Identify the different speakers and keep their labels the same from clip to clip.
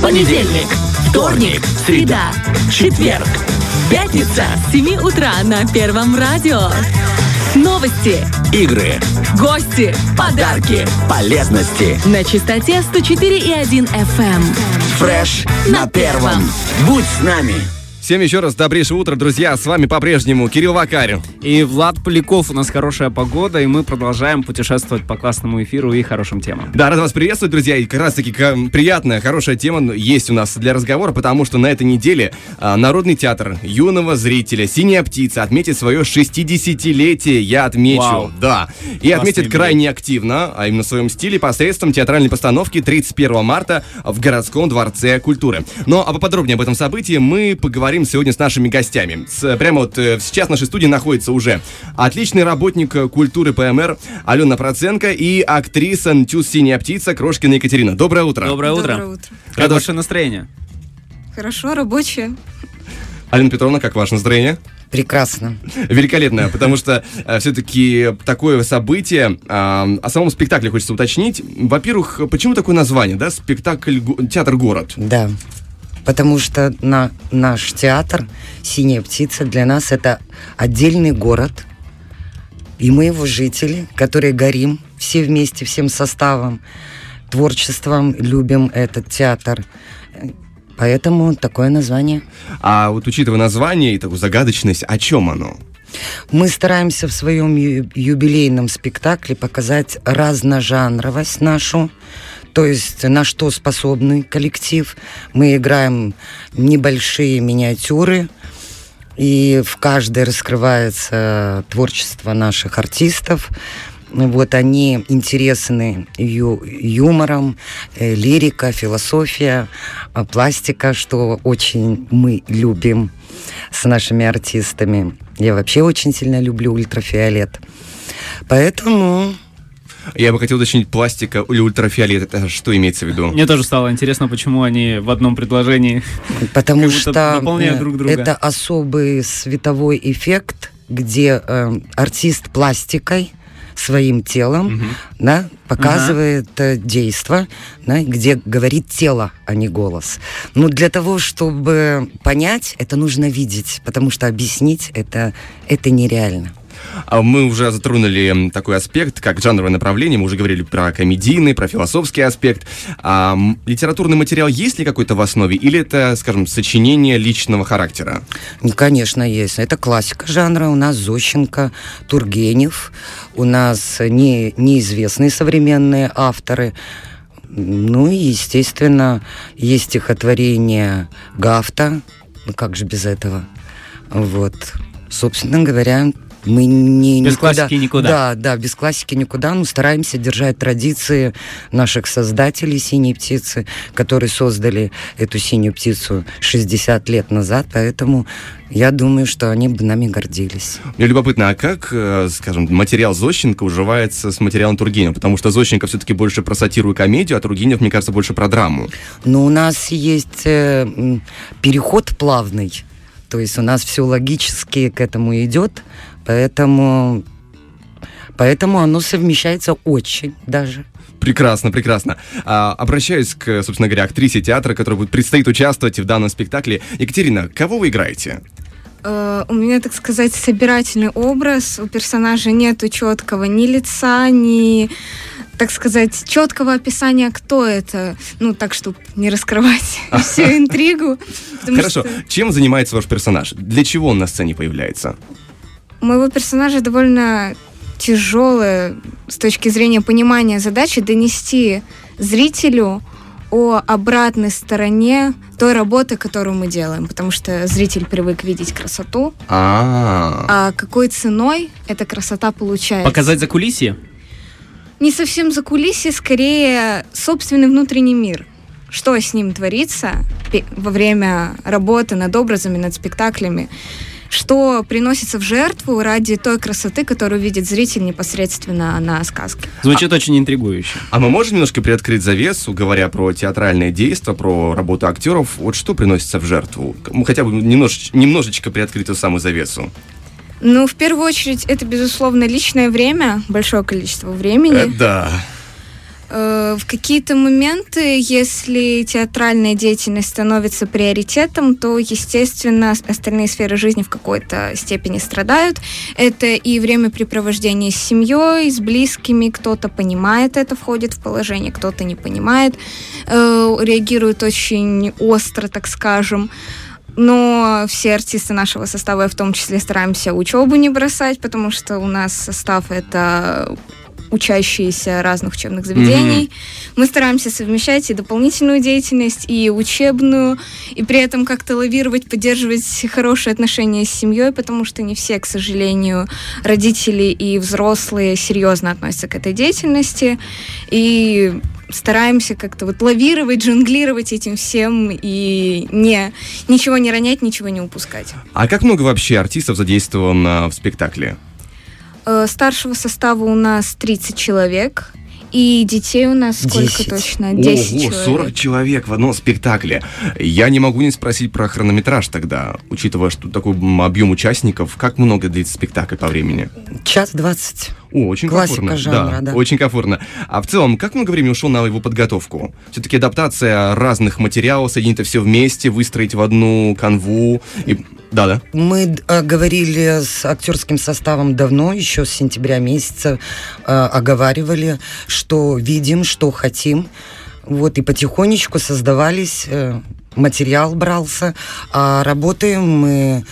Speaker 1: Понедельник, вторник, среда, четверг, пятница с 7 утра на Первом радио. Новости,
Speaker 2: игры,
Speaker 1: гости,
Speaker 2: подарки, полезности.
Speaker 1: На частоте 104,1 FM.
Speaker 2: Фреш на Первом. Будь с нами.
Speaker 3: Всем еще раз добрейшего утра, друзья. С вами по-прежнему Кирилл Вакарин.
Speaker 4: И Влад Поляков. У нас хорошая погода, и мы продолжаем путешествовать по классному эфиру и хорошим темам.
Speaker 3: Да, рад вас приветствовать, друзья. И как раз-таки приятная, хорошая тема есть у нас для разговора, потому что на этой неделе Народный театр юного зрителя «Синяя птица» отметит свое 60-летие, я отмечу.
Speaker 4: Вау.
Speaker 3: Да. И отметит
Speaker 4: юбилей.
Speaker 3: крайне активно, а именно в своем стиле, посредством театральной постановки 31 марта в городском дворце культуры. Но а поподробнее об этом событии мы поговорим сегодня с нашими гостями. Прямо вот сейчас в нашей студии находится уже отличный работник культуры ПМР Алена Проценко и актриса НТЮЗ «Синяя птица» Крошкина Екатерина. Доброе утро.
Speaker 4: Доброе утро.
Speaker 5: Доброе утро.
Speaker 4: Как ваше настроение?
Speaker 5: Хорошо, рабочее.
Speaker 3: Алена Петровна, как ваше настроение?
Speaker 6: Прекрасно.
Speaker 3: Великолепно, потому что все-таки такое событие. О самом спектакле хочется уточнить. Во-первых, почему такое название, да? Спектакль «Театр-город».
Speaker 6: Да. Потому что наш театр «Синяя птица» для нас это отдельный город. И мы его жители, которые горим все вместе, всем составом, творчеством, любим этот театр. Поэтому такое название.
Speaker 3: А вот учитывая название и такую загадочность, о чем оно?
Speaker 6: Мы стараемся в своем юбилейном спектакле показать разножанровость нашу. То есть на что способный коллектив. Мы играем небольшие миниатюры, и в каждой раскрывается творчество наших артистов. Вот они интересны юмором, лирика, философия, пластика, что очень мы любим с нашими артистами. Я вообще очень сильно люблю ультрафиолет. Поэтому...
Speaker 3: Я бы хотел уточнить, пластика или ультрафиолет, это что имеется в виду?
Speaker 4: Мне тоже стало интересно, почему они в одном предложении
Speaker 6: Потому
Speaker 4: как будто
Speaker 6: что
Speaker 4: дополняют друг друга.
Speaker 6: это особый световой эффект, где артист пластикой, своим телом, да, показывает действо, да, где говорит тело, а не голос. Но для того, чтобы понять, это нужно видеть, потому что объяснить это нереально.
Speaker 3: Мы уже затронули такой аспект, как жанровое направление. Мы уже говорили про комедийный, про философский аспект. Литературный материал есть ли какой-то в основе? Или это, скажем, сочинение личного характера?
Speaker 6: Конечно, есть. Это классика жанра. У нас Зощенко, Тургенев. У нас неизвестные современные авторы. Ну и, естественно, есть стихотворение Гафта. Ну как же без этого? Вот. Собственно говоря, мы
Speaker 4: без классики никуда.
Speaker 6: Да, без классики никуда. Но стараемся держать традиции наших создателей «Синей птицы», которые создали эту «Синюю птицу» 60 лет назад. Поэтому я думаю, что они бы нами гордились.
Speaker 3: Мне любопытно, а как, скажем, материал Зощенко уживается с материалом Тургенева? Потому что Зощенко все-таки больше про сатиру и комедию, а Тургенев, мне кажется, больше про драму. Но
Speaker 6: у нас есть переход плавный. То есть у нас все логически к этому идет. Поэтому оно совмещается очень даже.
Speaker 3: Прекрасно, прекрасно. Обращаюсь к, собственно говоря, актрисе театра, которая предстоит участвовать в данном спектакле. Екатерина, кого вы играете?
Speaker 5: У меня, так сказать, собирательный образ. У персонажа нету четкого ни лица, ни, так сказать, четкого описания, кто это. Ну, так, чтобы не раскрывать всю интригу.
Speaker 3: Хорошо. Чем занимается ваш персонаж? Для чего он на сцене появляется?
Speaker 5: У моего персонажа довольно тяжелая с точки зрения понимания задачи донести зрителю о обратной стороне той работы, которую мы делаем, потому что зритель привык видеть красоту, а какой ценой эта красота получается.
Speaker 4: Показать закулисье?
Speaker 5: Не совсем закулисье, скорее собственный внутренний мир. Что с ним творится во время работы над образами, над спектаклями, что приносится в жертву ради той красоты, которую видит зритель непосредственно на сказке.
Speaker 4: Звучит очень интригующе.
Speaker 3: А мы можем немножко приоткрыть завесу, говоря про театральное действо, про работу актеров? Вот что приносится в жертву? Мы хотя бы немножечко приоткрыть эту самую завесу.
Speaker 5: Ну, в первую очередь, это, безусловно, личное время, большое количество времени.
Speaker 3: Да.
Speaker 5: В какие-то моменты, если театральная деятельность становится приоритетом, то, естественно, остальные сферы жизни в какой-то степени страдают. Это и времяпрепровождение с семьей, с близкими. Кто-то понимает это, входит в положение, кто-то не понимает, реагирует очень остро, так скажем. Но все артисты нашего состава, в том числе, стараемся учебу не бросать, потому что у нас состав — это учащиеся разных учебных заведений. Мы стараемся совмещать и дополнительную деятельность, и учебную, и при этом как-то лавировать, поддерживать хорошие отношения с семьей, потому что не все, к сожалению, родители и взрослые серьезно относятся к этой деятельности. И стараемся как-то вот лавировать, жонглировать этим всем и ничего не ронять, ничего не упускать.
Speaker 3: А как много вообще артистов задействовано в спектакле?
Speaker 5: Старшего состава у нас 30 человек, и детей у нас сколько
Speaker 6: 10.
Speaker 5: точно? 10 человек.
Speaker 3: 40 человек в одном спектакле. Я не могу не спросить про хронометраж тогда, учитывая, что такой объем участников. Как много длится спектакль по времени?
Speaker 6: 1:20.
Speaker 3: Очень
Speaker 6: Классика
Speaker 3: комфортно.
Speaker 6: жанра, да.
Speaker 3: Очень комфортно. А в целом, как много времени ушло на его подготовку? Все-таки адаптация разных материалов, соединить это все вместе, выстроить в одну канву. Да.
Speaker 6: Мы говорили с актерским составом давно, еще с сентября месяца, оговаривали, что видим, что хотим. Вот, и потихонечку создавались, материал брался, а работаем мы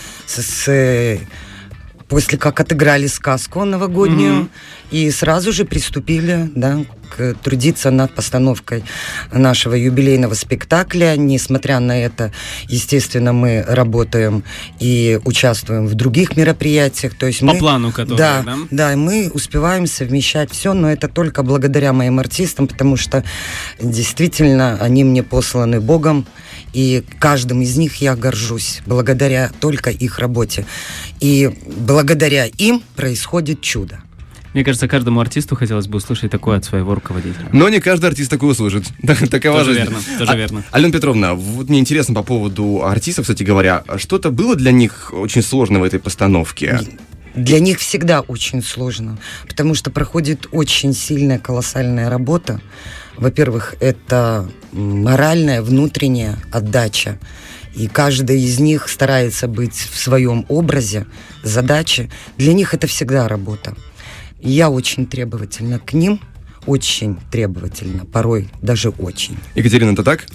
Speaker 6: после как отыграли сказку новогоднюю, и сразу же приступили, трудиться над постановкой нашего юбилейного спектакля. Несмотря на это, естественно, мы работаем и участвуем в других мероприятиях. То есть
Speaker 4: по плану, который, да?
Speaker 6: Да, мы успеваем совмещать все, но это только благодаря моим артистам, потому что действительно они мне посланы Богом, и каждым из них я горжусь, благодаря только их работе. И благодаря им происходит чудо.
Speaker 4: Мне кажется, каждому артисту хотелось бы услышать такое от своего руководителя.
Speaker 3: Но не каждый артист такое услышит. Такова жизнь.
Speaker 4: Тоже верно.
Speaker 3: Алена Петровна, вот мне интересно по поводу артистов, кстати говоря, что-то было для них очень сложно в этой постановке?
Speaker 6: Для них всегда очень сложно, потому что проходит очень сильная, колоссальная работа. Во-первых, это моральная, внутренняя отдача. И каждый из них старается быть в своем образе, задаче. Для них это всегда работа. Я очень требовательна к ним, очень требовательна, порой даже очень.
Speaker 3: Екатерина, это так?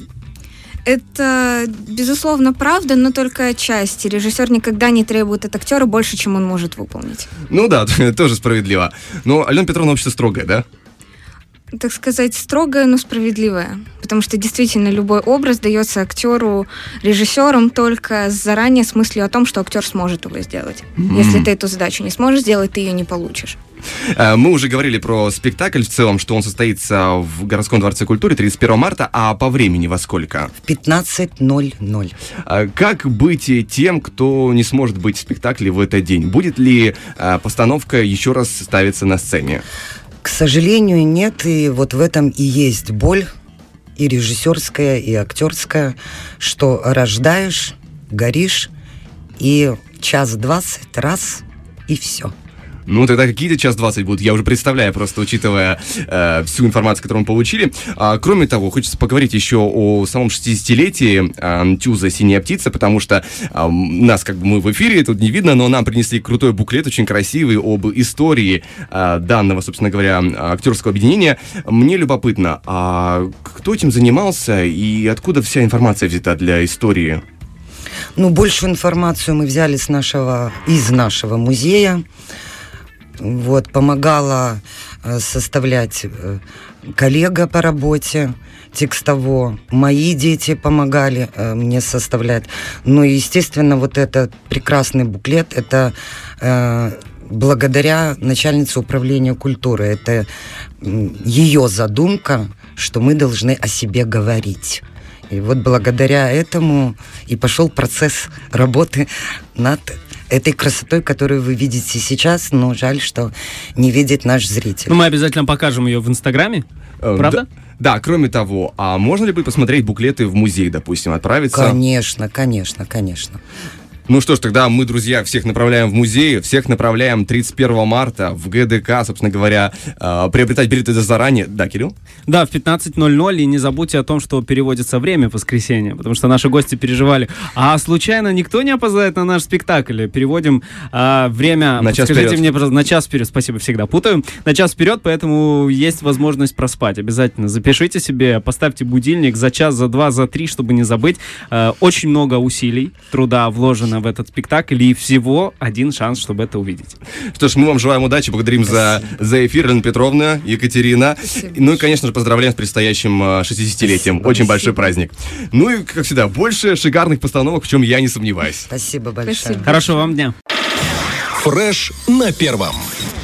Speaker 5: Это, безусловно, правда, но только отчасти. Режиссер никогда не требует от актера больше, чем он может выполнить.
Speaker 3: Ну да, тоже справедливо. Но Алена Петровна вообще строгая, да?
Speaker 5: Так сказать, строгая, но справедливая. Потому что действительно любой образ дается актеру режиссером только заранее с мыслью о том, что актер сможет его сделать. Если ты эту задачу не сможешь сделать, ты ее не получишь.
Speaker 3: Мы уже говорили про спектакль в целом, что он состоится в Городском дворце культуры 31 марта, а по времени во сколько?
Speaker 6: В 15:00.
Speaker 3: Как быть тем, кто не сможет быть в спектакле в этот день? Будет ли постановка еще раз ставиться на сцене?
Speaker 6: К сожалению, нет, и вот в этом и есть боль, и режиссерская, и актерская, что рождаешь, горишь, и 1:20 раз, и все.
Speaker 3: Ну, тогда какие-то 1:20 будут, я уже представляю, просто учитывая всю информацию, которую мы получили. Кроме того, хочется поговорить еще о самом 60-летии ТЮЗа «Синяя птица», потому что нас, мы в эфире, тут не видно, но нам принесли крутой буклет, очень красивый, об истории данного, собственно говоря, актерского объединения. Мне любопытно, кто этим занимался и откуда вся информация взята для истории?
Speaker 6: Ну, большую информацию мы взяли из нашего музея. Вот, помогала составлять коллега по работе текстово. Мои дети помогали мне составлять. Ну, и, естественно, вот этот прекрасный буклет, это благодаря начальнице управления культуры. Это ее задумка, что мы должны о себе говорить. И вот благодаря этому и пошел процесс работы над этой красотой, которую вы видите сейчас, но жаль, что не видит наш зритель.
Speaker 4: Ну, мы обязательно покажем ее в Инстаграме, правда?
Speaker 3: Да, кроме того, а можно ли будет посмотреть буклеты в музей, допустим, отправиться?
Speaker 6: Конечно.
Speaker 3: Ну что ж, тогда мы, друзья, всех направляем в музей, всех направляем 31 марта в ГДК, собственно говоря, приобретать билеты заранее. Да, Кирилл?
Speaker 4: Да, в 15:00, и не забудьте о том, что переводится время в воскресенье, потому что наши гости переживали. А случайно никто не опоздает на наш спектакль? Переводим время...
Speaker 3: На час
Speaker 4: скажите
Speaker 3: вперед.
Speaker 4: мне, пожалуйста, на час вперед. Спасибо, всегда путаю. На час вперед, поэтому есть возможность проспать. Обязательно запишите себе, поставьте будильник за час, за два, за три, чтобы не забыть. Очень много усилий, труда вложено в этот спектакль, и всего один шанс, чтобы это увидеть.
Speaker 3: Что ж, мы вам желаем удачи, благодарим за эфир, Елена Петровна, Екатерина.
Speaker 5: Спасибо.
Speaker 3: Ну и, конечно же, поздравляем с предстоящим 60-летием. Очень большой праздник. Ну и, как всегда, больше шикарных постановок, в чем я не сомневаюсь.
Speaker 6: Спасибо большое.
Speaker 5: Спасибо.
Speaker 4: Хорошего вам дня.
Speaker 7: Фреш на первом.